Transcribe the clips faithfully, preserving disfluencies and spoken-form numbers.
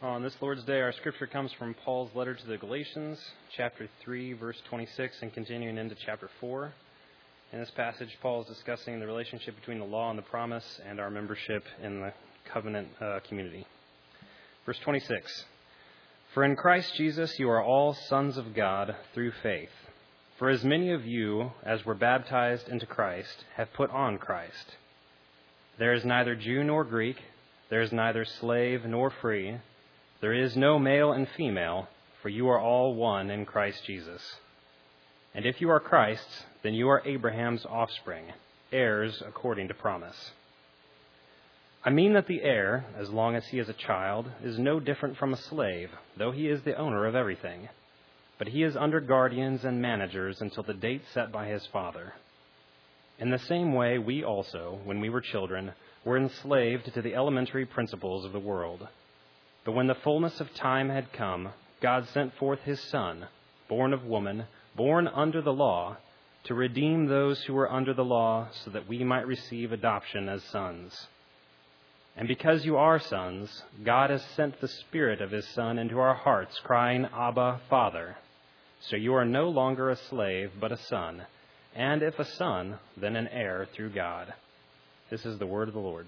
On this Lord's Day, our scripture comes from Paul's letter to the Galatians, chapter three, verse twenty-six, and continuing into chapter four. In this passage, Paul is discussing the relationship between the law and the promise and our membership in the covenant uh, community. Verse twenty-six, "For in Christ Jesus you are all sons of God through faith. For as many of you as were baptized into Christ have put on Christ. There is neither Jew nor Greek, there is neither slave nor free, there is no male and female, for you are all one in Christ Jesus. And if you are Christ's, then you are Abraham's offspring, heirs according to promise. I mean that the heir, as long as he is a child, is no different from a slave, though he is the owner of everything. But he is under guardians and managers until the date set by his father. In the same way, we also, when we were children, were enslaved to the elementary principles of the world. But when the fullness of time had come, God sent forth his Son, born of woman, born under the law, to redeem those who were under the law, so that we might receive adoption as sons. And because you are sons, God has sent the Spirit of his Son into our hearts, crying, 'Abba, Father.' So you are no longer a slave, but a son. And if a son, then an heir through God." This is the word of the Lord.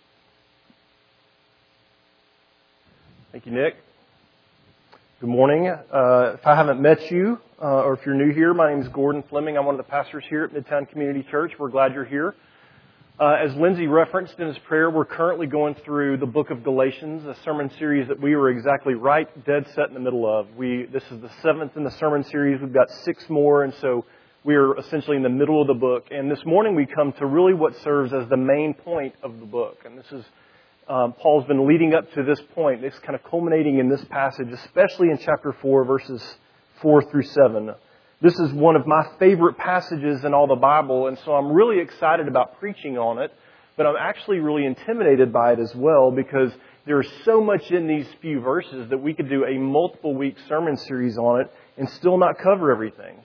Thank you, Nick. Good morning. Uh, if I haven't met you, uh, or if you're new here, my name is Gordon Fleming. I'm one of the pastors here at Midtown Community Church. We're glad you're here. Uh, as Lindsay referenced in his prayer, we're currently going through the book of Galatians, a sermon series that we were exactly right, dead set in the middle of. We This is the seventh in the sermon series. We've got six more, and so we are essentially in the middle of the book. And this morning we come to really what serves as the main point of the book. And this is Um, Paul's been leading up to this point. It's kind of culminating in this passage, especially in chapter four, verses four through seven. This is one of my favorite passages in all the Bible, and so I'm really excited about preaching on it, but I'm actually really intimidated by it as well, because there's so much in these few verses that we could do a multiple week sermon series on it and still not cover everything.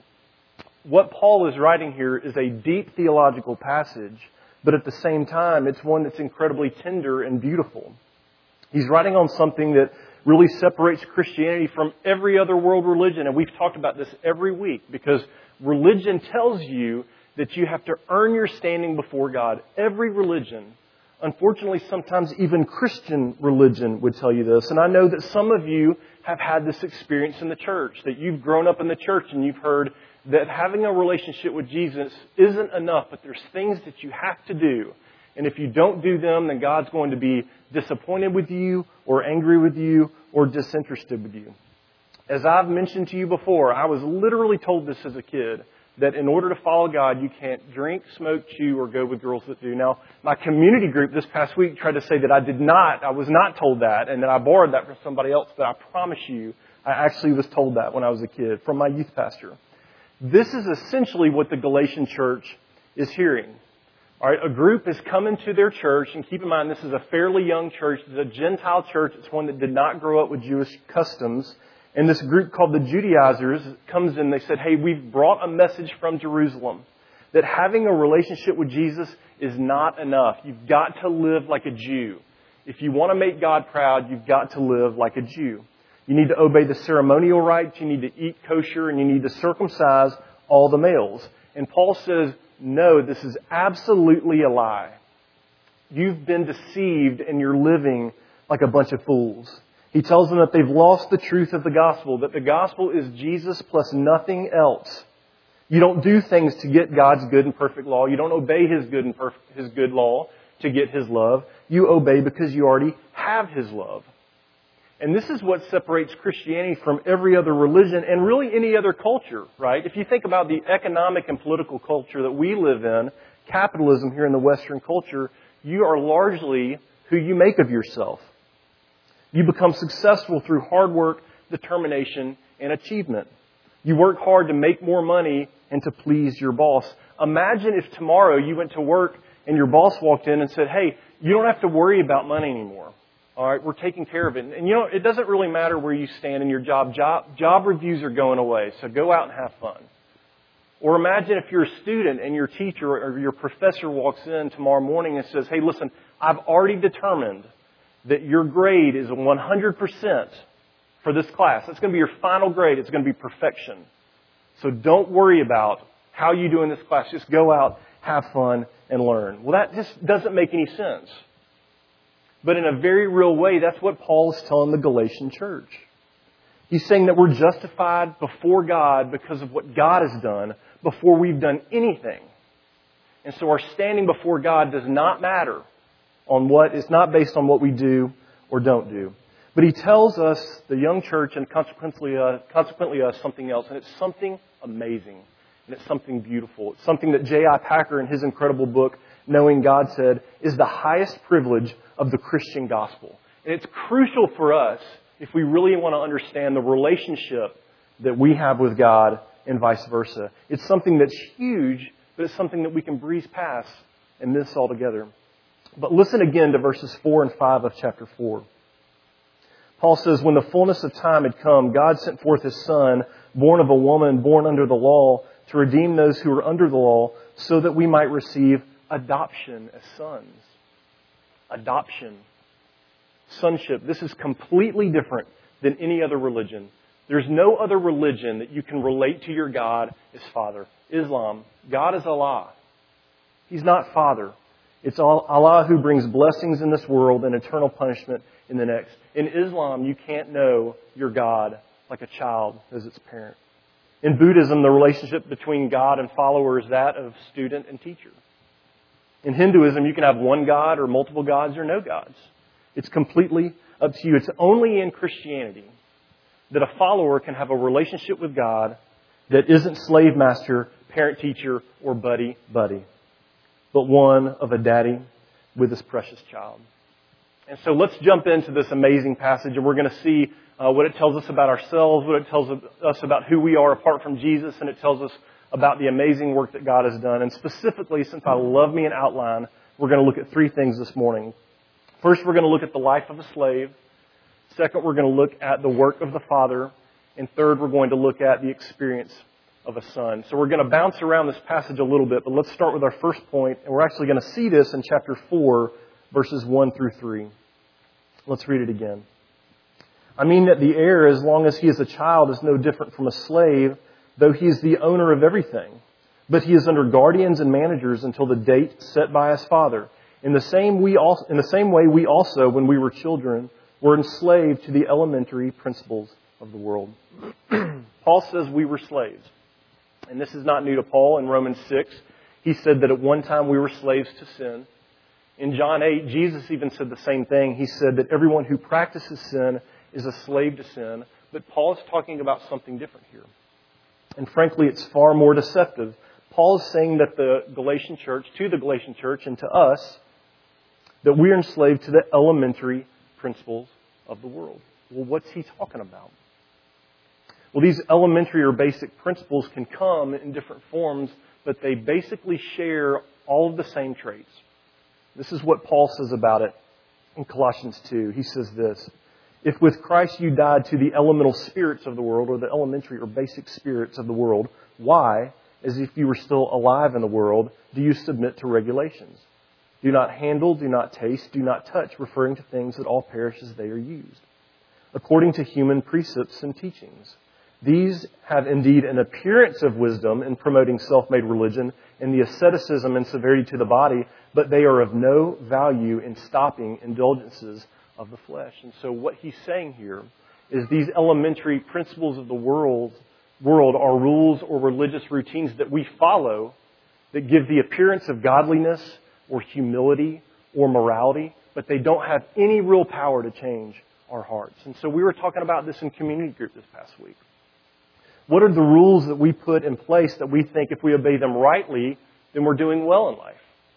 What Paul is writing here is a deep theological passage, but at the same time, it's one that's incredibly tender and beautiful. He's writing on something that really separates Christianity from every other world religion. And we've talked about this every week, because religion tells you that you have to earn your standing before God. Every religion. Unfortunately, sometimes even Christian religion would tell you this. And I know that some of you have had this experience in the church, that you've grown up in the church and you've heard that having a relationship with Jesus isn't enough, but there's things that you have to do. And if you don't do them, then God's going to be disappointed with you, or angry with you, or disinterested with you. As I've mentioned to you before, I was literally told this as a kid, that in order to follow God, you can't drink, smoke, chew, or go with girls that do. Now, my community group this past week tried to say that I did not, I was not told that, and that I borrowed that from somebody else, but I promise you, I actually was told that when I was a kid, from my youth pastor. This is essentially what the Galatian church is hearing. All right, a group has come into their church, and keep in mind this is a fairly young church. It's a Gentile church. It's one that did not grow up with Jewish customs. And this group called the Judaizers comes in. They said, "Hey, we've brought a message from Jerusalem that having a relationship with Jesus is not enough. You've got to live like a Jew. If you want to make God proud, you've got to live like a Jew. You need to obey the ceremonial rites. You need to eat kosher, and you need to circumcise all the males." And Paul says, no, this is absolutely a lie. You've been deceived, and you're living like a bunch of fools. He tells them that they've lost the truth of the gospel, that the gospel is Jesus plus nothing else. You don't do things to get God's good and perfect law. You don't obey His good and perfect, His good law to get His love. You obey because you already have His love. And this is what separates Christianity from every other religion and really any other culture, right? If you think about the economic and political culture that we live in, capitalism here in the Western culture, you are largely who you make of yourself. You become successful through hard work, determination, and achievement. You work hard to make more money and to please your boss. Imagine if tomorrow you went to work and your boss walked in and said, "Hey, you don't have to worry about money anymore. All right, we're taking care of it." And you know, it doesn't really matter where you stand in your job. Job, job reviews are going away, so go out and have fun. Or imagine if you're a student and your teacher or your professor walks in tomorrow morning and says, "Hey, listen, I've already determined that your grade is one hundred percent for this class. That's going to be your final grade. It's going to be perfection. So don't worry about how you do in this class. Just go out, have fun, and learn. Well, that just doesn't make any sense. But in a very real way, that's what Paul is telling the Galatian church. He's saying that we're justified before God because of what God has done before we've done anything. And so our standing before God does not matter on what, it's not based on what we do or don't do. But he tells us, the young church, and consequently, uh, consequently us, something else. And it's something amazing. And it's something beautiful. It's something that J I Packer in his incredible book, Knowing God, said is the highest privilege of the Christian gospel. And it's crucial for us if we really want to understand the relationship that we have with God and vice versa. It's something that's huge, but it's something that we can breeze past and miss altogether. But listen again to verses four and five of chapter four. Paul says, when the fullness of time had come, God sent forth His Son, born of a woman, born under the law, to redeem those who were under the law, so that we might receive adoption as sons. Adoption. Sonship. This is completely different than any other religion. There's no other religion that you can relate to your God as Father. Islam. God is Allah. He's not Father. It's Allah who brings blessings in this world and eternal punishment in the next. In Islam, you can't know your God like a child knows its parent. In Buddhism, the relationship between God and follower is that of student and teacher. In Hinduism, you can have one God or multiple gods or no gods. It's completely up to you. It's only in Christianity that a follower can have a relationship with God that isn't slave master, parent teacher, or buddy buddy, but one of a daddy with his precious child. And so let's jump into this amazing passage, and we're going to see uh, what it tells us about ourselves, what it tells us about who we are apart from Jesus, and it tells us about the amazing work that God has done. And specifically, since I love me an outline, we're going to look at three things this morning. First, we're going to look at the life of a slave. Second, we're going to look at the work of the Father. And third, we're going to look at the experience of a son. So we're going to bounce around this passage a little bit, but let's start with our first point. And we're actually going to see this in chapter four, verses one through three. Let's read it again. I mean that the heir, as long as he is a child, is no different from a slave, though he is the owner of everything. But he is under guardians and managers until the date set by his father. In the same we also, in the same way, we also, when we were children, were enslaved to the elementary principles of the world. Paul says we were slaves. And this is not new to Paul. In Romans six, he said that at one time we were slaves to sin. In John eight, Jesus even said the same thing. He said that everyone who practices sin is a slave to sin. But Paul is talking about something different here. And frankly, it's far more deceptive. Paul is saying that the Galatian church, to the Galatian church and to us, that we are enslaved to the elementary principles of the world. Well, what's he talking about? Well, these elementary or basic principles can come in different forms, but they basically share all of the same traits. This is what Paul says about it in Colossians two. He says this, if with Christ you died to the elemental spirits of the world, or the elementary or basic spirits of the world, why, as if you were still alive in the world, do you submit to regulations? Do not handle, do not taste, do not touch, referring to things that all perish as they are used, according to human precepts and teachings. These have indeed an appearance of wisdom in promoting self-made religion and the asceticism and severity to the body, but they are of no value in stopping indulgences of the flesh. And so what he's saying here is these elementary principles of the world, world are rules or religious routines that we follow that give the appearance of godliness or humility or morality, but they don't have any real power to change our hearts. And so we were talking about this in community group this past week. What are the rules that we put in place that we think if we obey them rightly, then we're doing well in life?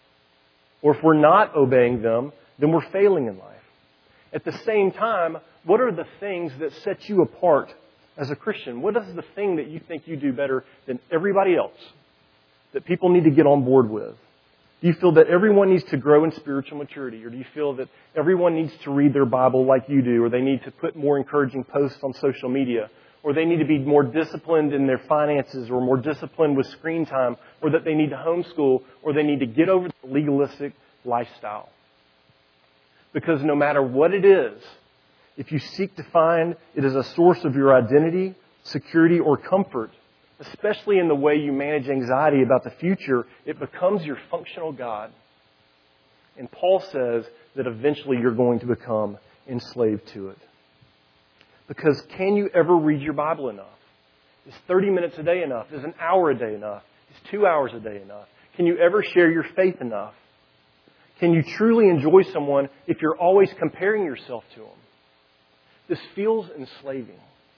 Or if we're not obeying them, then we're failing in life. At the same time, what are the things that set you apart as a Christian? What is the thing that you think you do better than everybody else that people need to get on board with? Do you feel that everyone needs to grow in spiritual maturity? Or do you feel that everyone needs to read their Bible like you do? Or they need to put more encouraging posts on social media? Or they need to be more disciplined in their finances, or more disciplined with screen time? Or that they need to homeschool? Or they need to get over the legalistic lifestyle? Because no matter what it is, if you seek to find it as a source of your identity, security, or comfort, especially in the way you manage anxiety about the future, it becomes your functional God. And Paul says that eventually you're going to become enslaved to it. Because can you ever read your Bible enough? Is thirty minutes a day enough? Is an hour a day enough? Is two hours a day enough? Can you ever share your faith enough? Can you truly enjoy someone if you're always comparing yourself to them? This feels enslaving.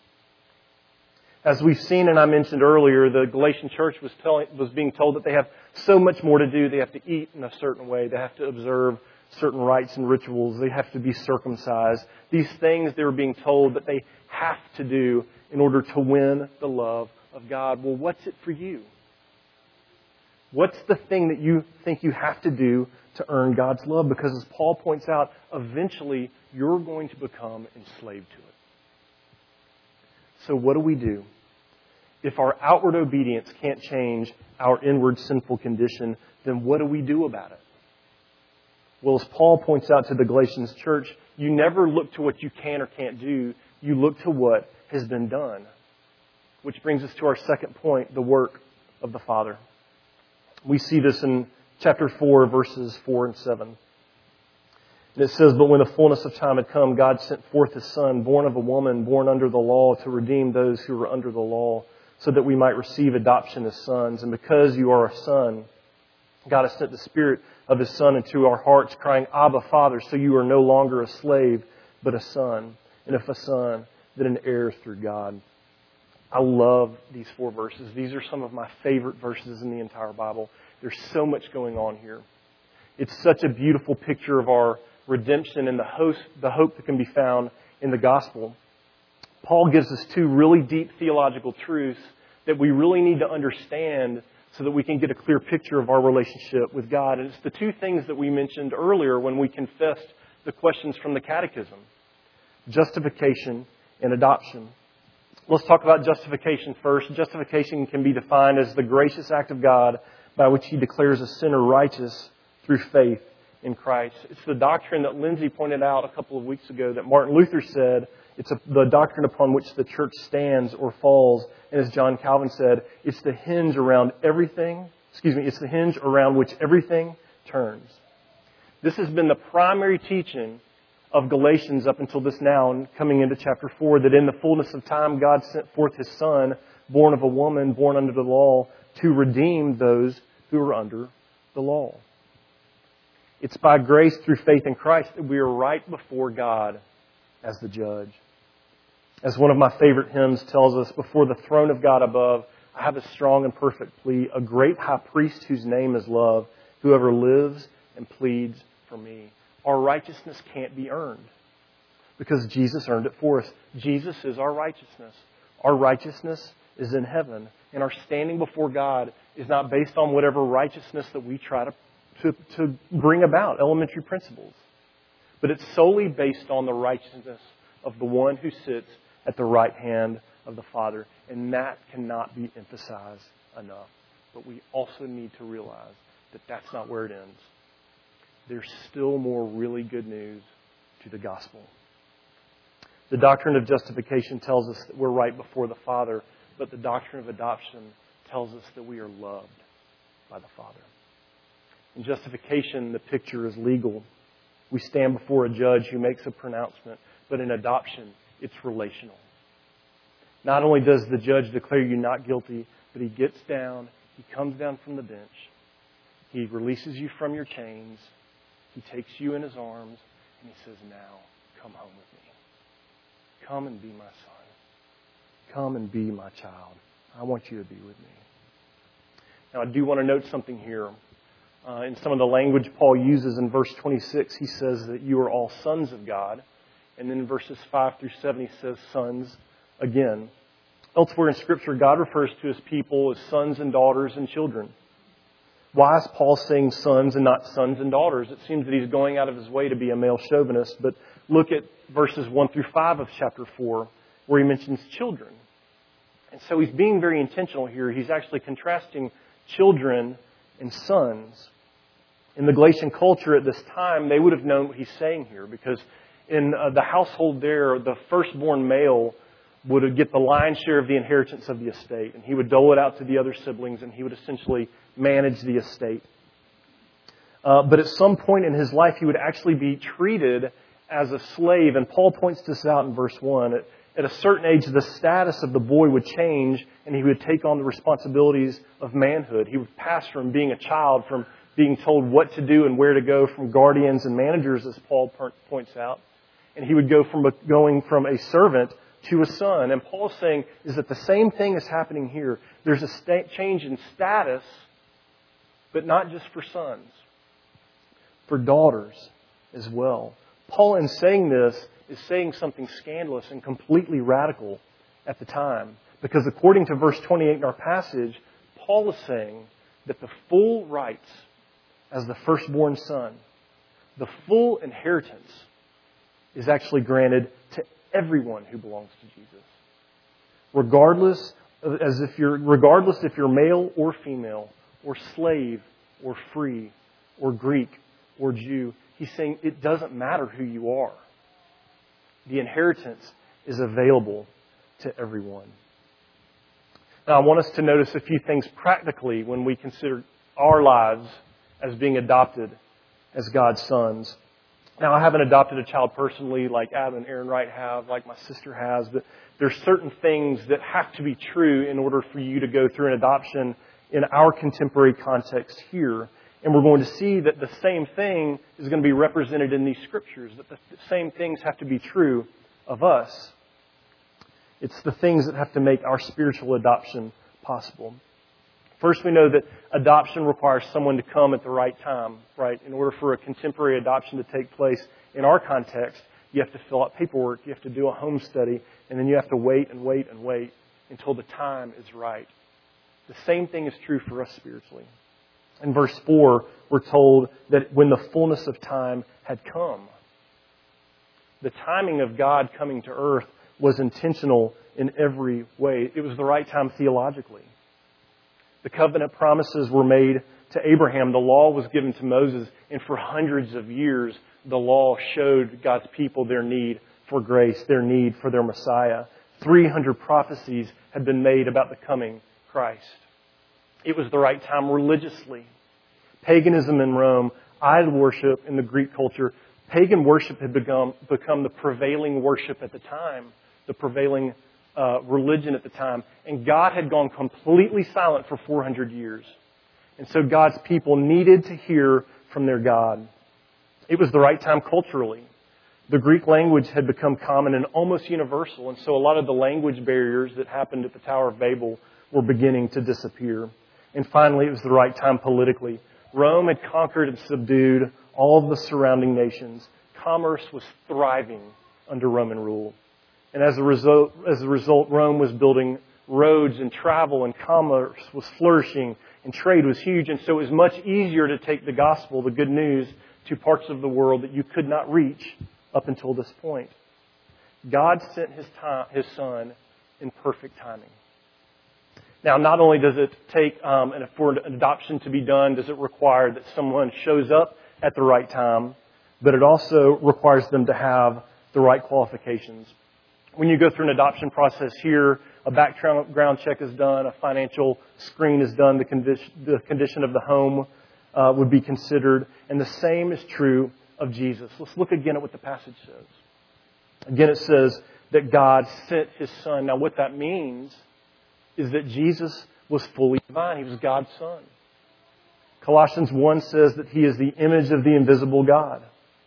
As we've seen and I mentioned earlier, the Galatian church was telling, was being told that they have so much more to do. They have to eat in a certain way. They have to observe certain rites and rituals. They have to be circumcised. These things they were being told that they have to do in order to win the love of God. Well, what's it for you? What's the thing that you think you have to do to earn God's love? Because as Paul points out, eventually you're going to become enslaved to it. So what do we do? If our outward obedience can't change our inward sinful condition, then what do we do about it? Well, as Paul points out to the Galatians church, you never look to what you can or can't do. You look to what has been done. Which brings us to our second point, the work of the Father. We see this in chapter four, verses four and seven. And it says, "But when the fullness of time had come, God sent forth His Son, born of a woman, born under the law, to redeem those who were under the law, so that we might receive adoption as sons. And because you are a son, God has sent the Spirit of His Son into our hearts, crying, 'Abba, Father,' so you are no longer a slave, but a son. And if a son, then an heir through God." I love these four verses. These are some of my favorite verses in the entire Bible. There's so much going on here. It's such a beautiful picture of our redemption and the hope, the hope that can be found in the gospel. Paul gives us two really deep theological truths that we really need to understand so that we can get a clear picture of our relationship with God. And it's the two things that we mentioned earlier when we confessed the questions from the Catechism: justification and adoption. Let's talk about justification first. Justification can be defined as the gracious act of God by which He declares a sinner righteous through faith in Christ. It's the doctrine that Lindsay pointed out a couple of weeks ago that Martin Luther said it's a, the doctrine upon which the church stands or falls. And as John Calvin said, it's the hinge around everything, excuse me, it's the hinge around which everything turns. This has been the primary teaching of Galatians up until this now, and coming into chapter four, that in the fullness of time God sent forth His Son, born of a woman, born under the law, to redeem those who are under the law. It's by grace through faith in Christ that we are right before God as the judge. As one of my favorite hymns tells us, "Before the throne of God above, I have a strong and perfect plea, a great high priest whose name is love, whoever lives and pleads for me." Our righteousness can't be earned because Jesus earned it for us. Jesus is our righteousness. Our righteousness is in heaven. And our standing before God is not based on whatever righteousness that we try to, to, to bring about, elementary principles. But it's solely based on the righteousness of the one who sits at the right hand of the Father. And that cannot be emphasized enough. But we also need to realize that that's not where it ends. There's still more really good news to the gospel. The doctrine of justification tells us that we're right before the Father, but the doctrine of adoption tells us that we are loved by the Father. In justification, the picture is legal. We stand before a judge who makes a pronouncement, but in adoption, it's relational. Not only does the judge declare you not guilty, but he gets down, he comes down from the bench, he releases you from your chains, he takes you in his arms, and he says, "Now, come home with me. Come and be my son. Come and be my child. I want you to be with me." Now, I do want to note something here. Uh, in some of the language Paul uses in verse twenty-six, he says that you are all sons of God. And then in verses five through seven, he says sons again. Elsewhere in Scripture, God refers to His people as sons and daughters and children. Why is Paul saying sons and not sons and daughters? It seems that he's going out of his way to be a male chauvinist. But look at verses one through five of chapter four, where he mentions children. And so he's being very intentional here. He's actually contrasting children and sons. In the Galatian culture at this time, they would have known what he's saying here, because in uh, the household there, the firstborn male would get the lion's share of the inheritance of the estate, and he would dole it out to the other siblings, and he would essentially manage the estate. Uh, but at some point in his life, he would actually be treated as a slave, and Paul points this out in verse one. At, at a certain age, the status of the boy would change, and he would take on the responsibilities of manhood. He would pass from being a child, from being told what to do and where to go from guardians and managers, as Paul points out. And he would go from a, going from a servant to a son. And Paul's saying is that the same thing is happening here. There's a sta- change in status, but not just for sons, for daughters as well. Paul, in saying this, is saying something scandalous and completely radical at the time. Because according to verse twenty-eight in our passage, Paul is saying that the full rights as the firstborn son, the full inheritance, is actually granted to everyone who belongs to Jesus. Regardless, of, as if you're, regardless if you're male or female, or slave, or free, or Greek, or Jew, he's saying it doesn't matter who you are. The inheritance is available to everyone. Now, I want us to notice a few things practically when we consider our lives as being adopted as God's sons. Now, I haven't adopted a child personally like Adam and Aaron Wright have, like my sister has, but there's certain things that have to be true in order for you to go through an adoption in our contemporary context here. And we're going to see that the same thing is going to be represented in these scriptures, that the same things have to be true of us. It's the things that have to make our spiritual adoption possible. First, we know that adoption requires someone to come at the right time, right? In order for a contemporary adoption to take place in our context, you have to fill out paperwork, you have to do a home study, and then you have to wait and wait and wait until the time is right. The same thing is true for us spiritually. In verse four, we're told that when the fullness of time had come, the timing of God coming to earth was intentional in every way. It was the right time theologically. The covenant promises were made to Abraham. The law was given to Moses. And for hundreds of years, the law showed God's people their need for grace, their need for their Messiah. three hundred prophecies had been made about the coming Christ. It was the right time religiously. Paganism in Rome, idol worship in the Greek culture, pagan worship had become, become the prevailing worship at the time, the prevailing uh, religion at the time. And God had gone completely silent for four hundred years. And so God's people needed to hear from their God. It was the right time culturally. The Greek language had become common and almost universal. And so a lot of the language barriers that happened at the Tower of Babel were beginning to disappear. And finally, it was the right time politically. Rome had conquered and subdued all of the surrounding nations. Commerce was thriving under Roman rule. And as a result, as a result, Rome was building roads and travel, and commerce was flourishing, and trade was huge. And so it was much easier to take the gospel, the good news, to parts of the world that you could not reach up until this point. God sent His time, His Son in perfect timing. Now, not only does it take, um, and for an adoption to be done, does it require that someone shows up at the right time, but it also requires them to have the right qualifications. When you go through an adoption process here, a background check is done, a financial screen is done, the condition, the condition of the home uh, would be considered, and the same is true of Jesus. Let's look again at what the passage says. Again, it says that God sent His Son. Now, what that means is that Jesus was fully divine. He was God's Son. Colossians one says that He is the image of the invisible God.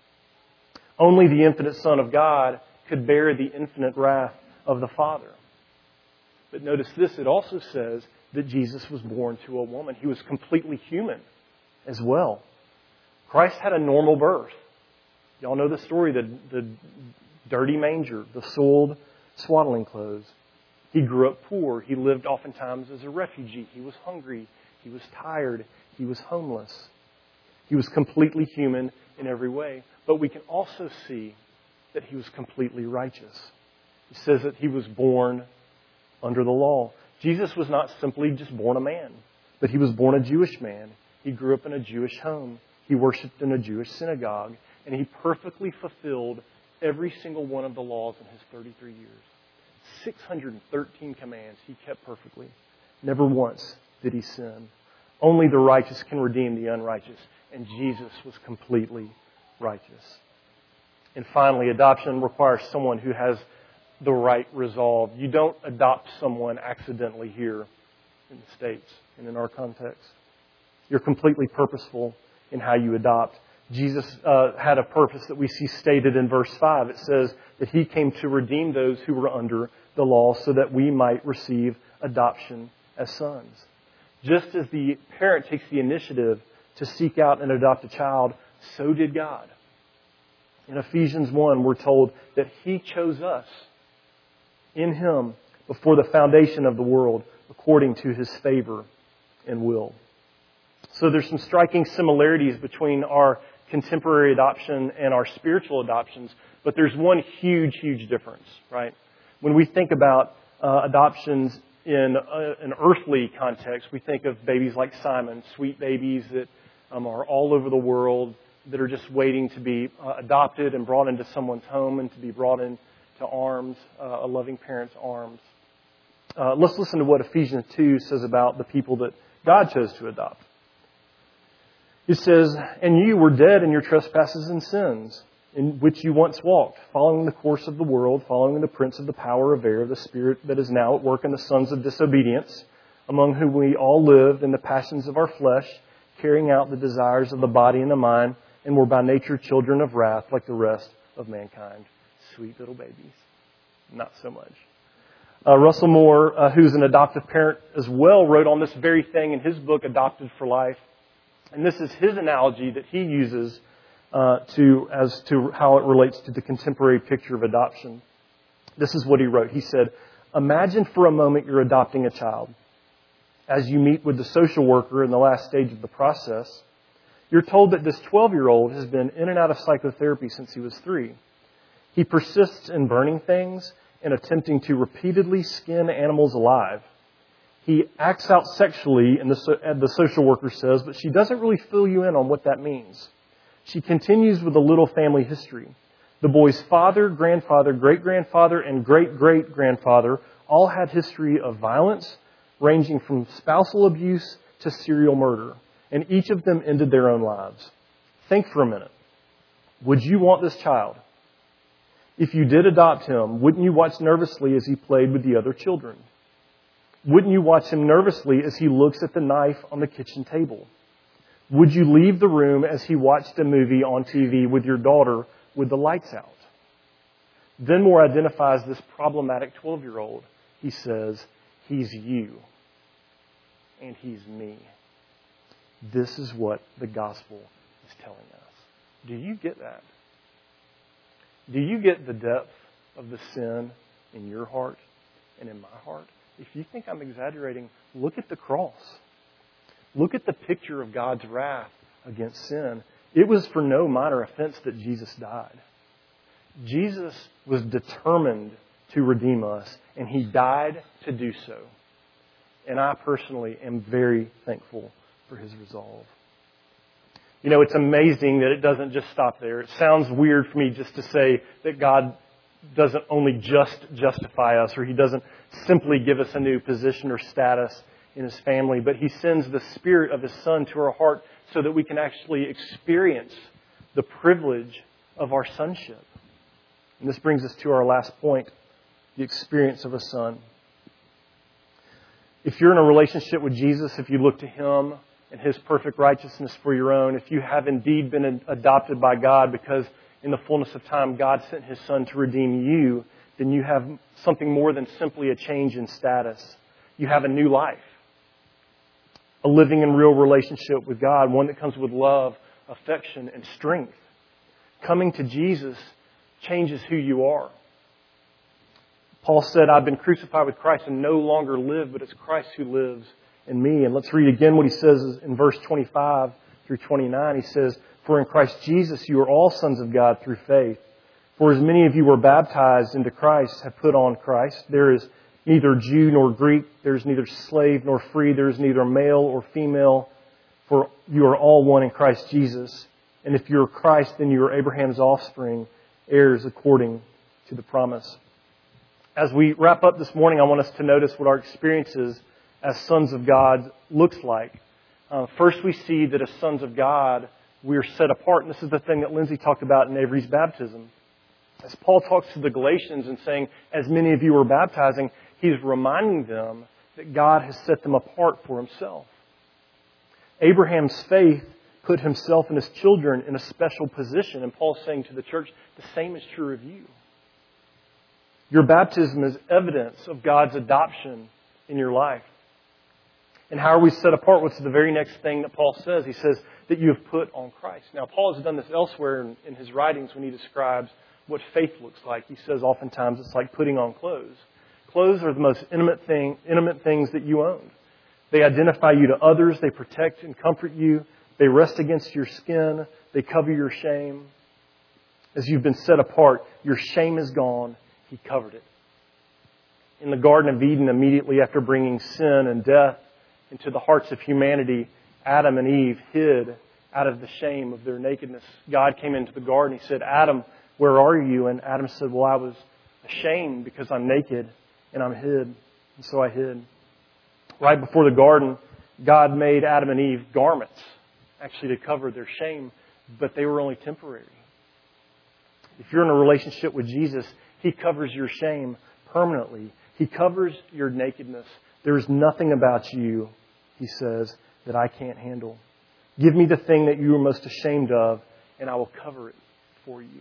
Only the infinite Son of God could bear the infinite wrath of the Father. But notice this, it also says that Jesus was born to a woman. He was completely human as well. Christ had a normal birth. Y'all know the story, the, the dirty manger, the soiled swaddling clothes. He grew up poor. He lived oftentimes as a refugee. He was hungry. He was tired. He was homeless. He was completely human in every way. But we can also see that He was completely righteous. It says that He was born under the law. Jesus was not simply just born a man, but He was born a Jewish man. He grew up in a Jewish home. He worshiped in a Jewish synagogue, and he perfectly fulfilled every single one of the laws in his thirty-three years. six hundred thirteen commands he kept perfectly. Never once did he sin. Only the righteous can redeem the unrighteous, and Jesus was completely righteous. And finally, adoption requires someone who has the right resolve. You don't adopt someone accidentally here in the States and in our context. You're completely purposeful in how you adopt. Jesus uh, had a purpose that we see stated in verse five. It says that He came to redeem those who were under the law so that we might receive adoption as sons. Just as the parent takes the initiative to seek out and adopt a child, so did God. In Ephesians one, we're told that He chose us in Him before the foundation of the world according to His favor and will. So there's some striking similarities between our contemporary adoption and our spiritual adoptions, but there's one huge, huge difference, right? When we think about uh, adoptions in uh, an earthly context, we think of babies like Simon, sweet babies that um, are all over the world, that are just waiting to be uh, adopted and brought into someone's home and to be brought into arms, uh, a loving parent's arms. Uh, let's listen to what Ephesians two says about the people that God chose to adopt. It says, "And you were dead in your trespasses and sins, in which you once walked, following the course of the world, following the prince of the power of air, the spirit that is now at work in the sons of disobedience, among whom we all lived in the passions of our flesh, carrying out the desires of the body and the mind, and were by nature children of wrath like the rest of mankind." Sweet little babies. Not so much. Uh, Russell Moore, uh, who's an adoptive parent as well, wrote on this very thing in his book, Adopted for Life. And this is his analogy that he uses uh, to as to how it relates to the contemporary picture of adoption. This is what he wrote. He said, "Imagine for a moment you're adopting a child. As you meet with the social worker in the last stage of the process, you're told that this twelve-year-old has been in and out of psychotherapy since he was three. He persists in burning things and attempting to repeatedly skin animals alive. He acts out sexually, and the, the social worker says, but she doesn't really fill you in on what that means. She continues with a little family history. The boy's father, grandfather, great-grandfather, and great-great-grandfather all had history of violence, ranging from spousal abuse to serial murder. And each of them ended their own lives. Think for a minute. Would you want this child? If you did adopt him, wouldn't you watch nervously as he played with the other children? Wouldn't you watch him nervously as he looks at the knife on the kitchen table? Would you leave the room as he watched a movie on T V with your daughter with the lights out? Then Moore identifies this problematic twelve-year-old. He says, he's you and he's me. This is what the gospel is telling us. Do you get that? Do you get the depth of the sin in your heart and in my heart? If you think I'm exaggerating, look at the cross. Look at the picture of God's wrath against sin. It was for no minor offense that Jesus died. Jesus was determined to redeem us, and He died to do so. And I personally am very thankful for His resolve. You know, it's amazing that it doesn't just stop there. It sounds weird for me just to say that God doesn't only just justify us, or He doesn't simply give us a new position or status in His family, but He sends the Spirit of His Son to our heart so that we can actually experience the privilege of our sonship. And this brings us to our last point, the experience of a son. If you're in a relationship with Jesus, if you look to Him and His perfect righteousness for your own, if you have indeed been adopted by God because in the fullness of time God sent His Son to redeem you, then you have something more than simply a change in status. You have a new life. A living and real relationship with God, one that comes with love, affection, and strength. Coming to Jesus changes who you are. Paul said, I've been crucified with Christ and no longer live, but it's Christ who lives in me. And let's read again what he says in verse twenty-five through twenty-nine. He says, for in Christ Jesus you are all sons of God through faith. For as many of you were baptized into Christ have put on Christ. There is neither Jew nor Greek. There is neither slave nor free. There is neither male or female. For you are all one in Christ Jesus. And if you are Christ, then you are Abraham's offspring, heirs according to the promise. As we wrap up this morning, I want us to notice what our experiences as sons of God looks like. Uh, first, we see that as sons of God, we are set apart. And this is the thing that Lindsay talked about in Avery's baptism. As Paul talks to the Galatians and saying, as many of you are baptizing, he's reminding them that God has set them apart for himself. Abraham's faith put himself and his children in a special position. And Paul's saying to the church, the same is true of you. Your baptism is evidence of God's adoption in your life. And how are we set apart? What's the very next thing that Paul says? He says that you have put on Christ. Now, Paul has done this elsewhere in, in his writings when he describes what faith looks like. He says oftentimes it's like putting on clothes. Clothes are the most intimate thing, intimate things that you own. They identify you to others. They protect and comfort you. They rest against your skin. They cover your shame. As you've been set apart, your shame is gone. He covered it. In the Garden of Eden, immediately after bringing sin and death into the hearts of humanity, Adam and Eve hid out of the shame of their nakedness. God came into the garden. He said, Adam, where are you? And Adam said, well, I was ashamed because I'm naked and I'm hid. And so I hid. Right before the garden, God made Adam and Eve garments, actually to cover their shame, but they were only temporary. If you're in a relationship with Jesus, He covers your shame permanently. He covers your nakedness. There is nothing about you, He says, that I can't handle. Give me the thing that you are most ashamed of, and I will cover it for you.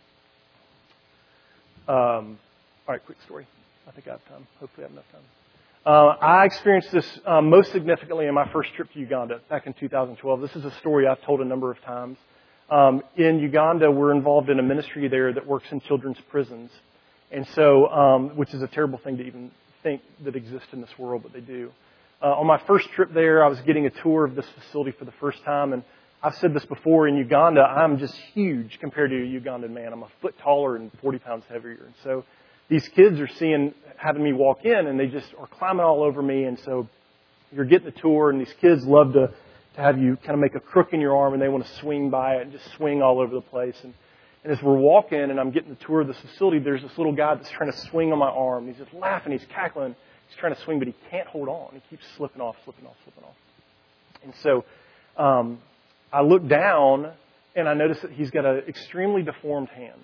Um, all right, quick story. I think I have time. Hopefully I have enough time. Uh, I experienced this uh, most significantly in my first trip to Uganda back in two thousand twelve. This is a story I've told a number of times. Um, in Uganda, we're involved in a ministry there that works in children's prisons. And so, um, which is a terrible thing to even think that exists in this world, but they do. Uh, on my first trip there, I was getting a tour of this facility for the first time. And I've said this before, in Uganda, I'm just huge compared to a Ugandan man. I'm a foot taller and forty pounds heavier. And so these kids are seeing, having me walk in, and they just are climbing all over me. And so you're getting the tour, and these kids love to, to have you kind of make a crook in your arm, and they want to swing by it and just swing all over the place. And, and as we're walking and I'm getting the tour of this facility, there's this little guy that's trying to swing on my arm. He's just laughing. He's cackling. He's trying to swing, but he can't hold on. He keeps slipping off, slipping off, slipping off. And so um, I look down, and I notice that he's got an extremely deformed hand.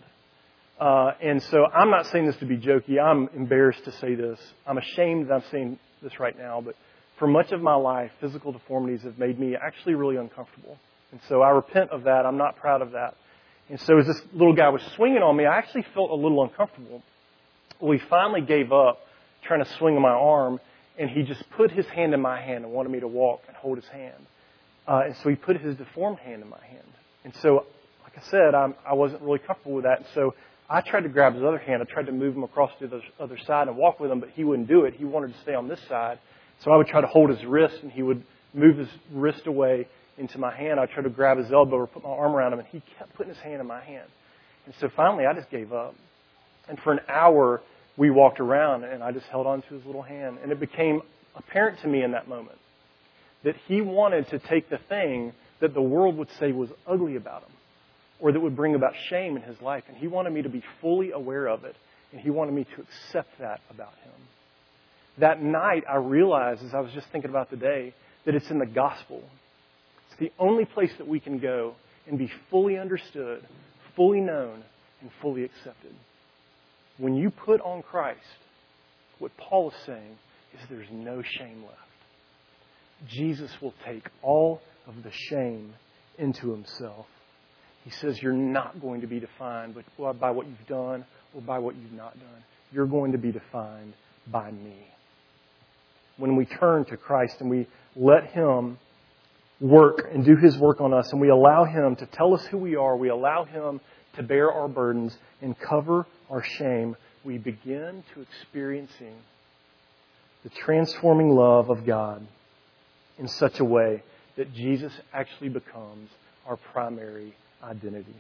Uh, and so I'm not saying this to be jokey. I'm embarrassed to say this. I'm ashamed that I'm saying this right now. But for much of my life, physical deformities have made me actually really uncomfortable. And so I repent of that. I'm not proud of that. And so as this little guy was swinging on me, I actually felt a little uncomfortable. Well, he finally gave up trying to swing on my arm, and he just put his hand in my hand and wanted me to walk and hold his hand. Uh, and so he put his deformed hand in my hand. And so, like I said, I'm, I wasn't really comfortable with that. And so I tried to grab his other hand. I tried to move him across to the other side and walk with him, but he wouldn't do it. He wanted to stay on this side. So I would try to hold his wrist, and he would move his wrist away into my hand. I tried to grab his elbow or put my arm around him, and he kept putting his hand in my hand. And so finally, I just gave up. And for an hour, we walked around, and I just held on to his little hand. And it became apparent to me in that moment that he wanted to take the thing that the world would say was ugly about him, or that would bring about shame in his life. And he wanted me to be fully aware of it. And he wanted me to accept that about him. That night, I realized, as I was just thinking about the day, that it's in the gospel. It's the only place that we can go and be fully understood, fully known, and fully accepted. When you put on Christ, what Paul is saying is there's no shame left. Jesus will take all of the shame into himself. He says you're not going to be defined by what you've done or by what you've not done. You're going to be defined by me. When we turn to Christ and we let Him work and do His work on us, and we allow Him to tell us who we are, we allow Him to bear our burdens and cover our shame, we begin to experiencing the transforming love of God in such a way that Jesus actually becomes our primary identity.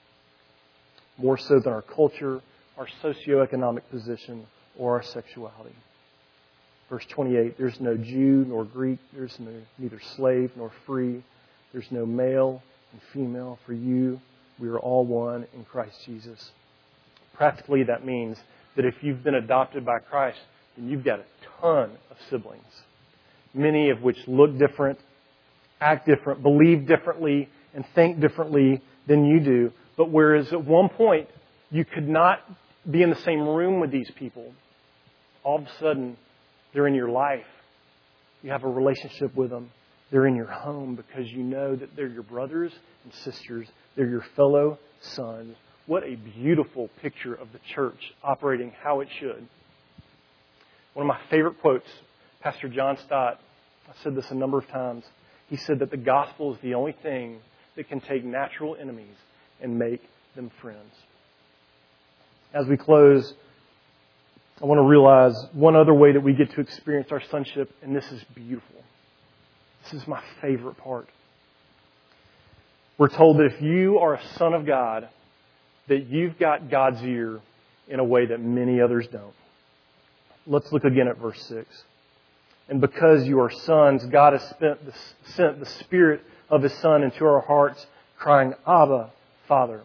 More so than our culture, our socioeconomic position, or our sexuality. Verse twenty-eight, there's no Jew nor Greek, there's no, neither slave nor free, there's no male and female. For you, we are all one in Christ Jesus. Practically, that means that if you've been adopted by Christ, then you've got a ton of siblings, many of which look different, act different, believe differently, and think differently than you do. But whereas at one point you could not be in the same room with these people, all of a sudden they're in your life. You have a relationship with them. They're in your home because you know that they're your brothers and sisters. They're your fellow sons. What a beautiful picture of the church operating how it should. One of my favorite quotes, Pastor John Stott, I've said this a number of times. He said that the gospel is the only thing that can take natural enemies and make them friends. As we close, I want to realize one other way that we get to experience our sonship, and this is beautiful. This is my favorite part. We're told that if you are a son of God, that you've got God's ear in a way that many others don't. Let's look again at verse six. And because you are sons, God has spent the, sent the Spirit of His Son into our hearts, crying, Abba, Father.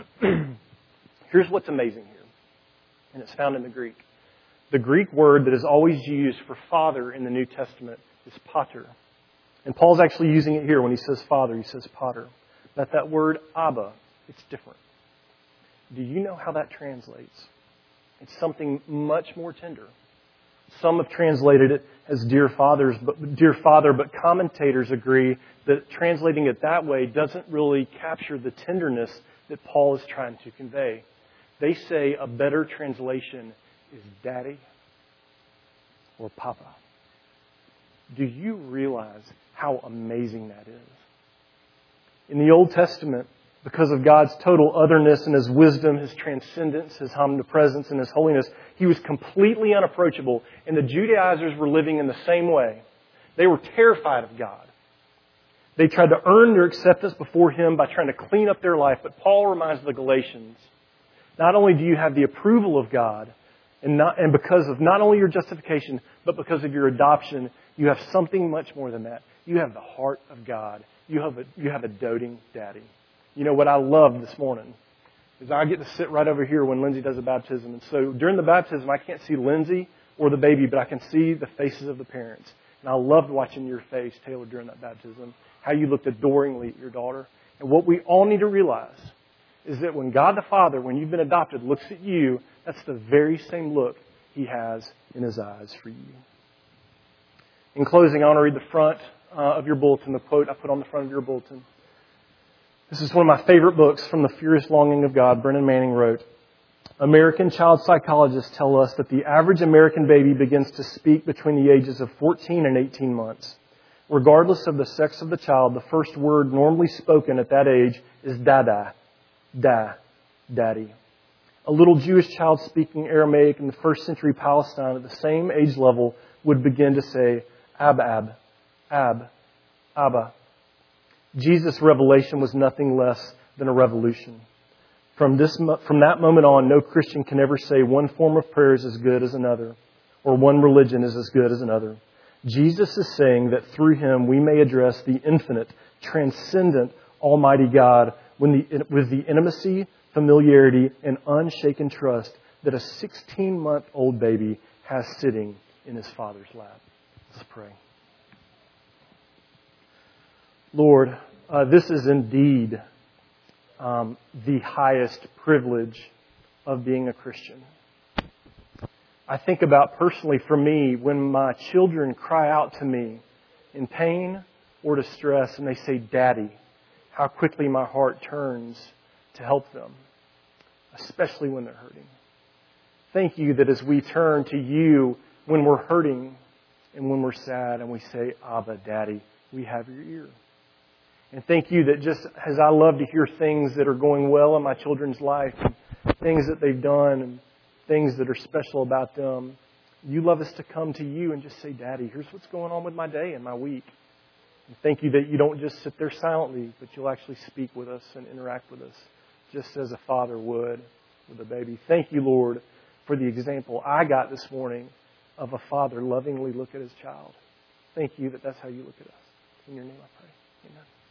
Here's what's amazing here, and it's found in the Greek. The Greek word that is always used for father in the New Testament is pater. And Paul's actually using it here when he says father, he says pater. But that word Abba, it's different. Do you know how that translates? It's something much more tender. Some have translated it as dear fathers, but dear father, but commentators agree that translating it that way doesn't really capture the tenderness that Paul is trying to convey. They say a better translation is daddy or papa. Do you realize how amazing that is? In the Old Testament, because of God's total otherness and His wisdom, His transcendence, His omnipresence, and His holiness, He was completely unapproachable. And the Judaizers were living in the same way. They were terrified of God. They tried to earn their acceptance before Him by trying to clean up their life. But Paul reminds the Galatians, not only do you have the approval of God, and not and because of not only your justification, but because of your adoption, you have something much more than that. You have the heart of God. You have a, you have a doting daddy. You know what I love this morning is I get to sit right over here when Lindsay does a baptism. And so during the baptism, I can't see Lindsay or the baby, but I can see the faces of the parents. And I loved watching your face, Taylor, during that baptism, how you looked adoringly at your daughter. And what we all need to realize is that when God the Father, when you've been adopted, looks at you, that's the very same look He has in His eyes for you. In closing, I want to read the front uh, of your bulletin, the quote I put on the front of your bulletin. This is one of my favorite books from The Furious Longing of God. Brennan Manning wrote, American child psychologists tell us that the average American baby begins to speak between the ages of fourteen and eighteen months. Regardless of the sex of the child, the first word normally spoken at that age is dada, da, daddy. A little Jewish child speaking Aramaic in the first century Palestine at the same age level would begin to say, ab, ab, ab, abba. Jesus' revelation was nothing less than a revolution. From this, from that moment on, no Christian can ever say one form of prayer is as good as another, or one religion is as good as another. Jesus is saying that through Him we may address the infinite, transcendent, almighty God with the intimacy, familiarity, and unshaken trust that a sixteen-month-old baby has sitting in his Father's lap. Let's pray. Lord, uh, this is indeed um, the highest privilege of being a Christian. I think about personally for me when my children cry out to me in pain or distress and they say, Daddy, how quickly my heart turns to help them, especially when they're hurting. Thank you that as we turn to you when we're hurting and when we're sad and we say, Abba, Daddy, we have your ear. And thank you that just as I love to hear things that are going well in my children's life, and things that they've done and things that are special about them, you love us to come to you and just say, Daddy, here's what's going on with my day and my week. And thank you that you don't just sit there silently, but you'll actually speak with us and interact with us, just as a father would with a baby. Thank you, Lord, for the example I got this morning of a father lovingly look at his child. Thank you that that's how you look at us. In your name I pray. Amen.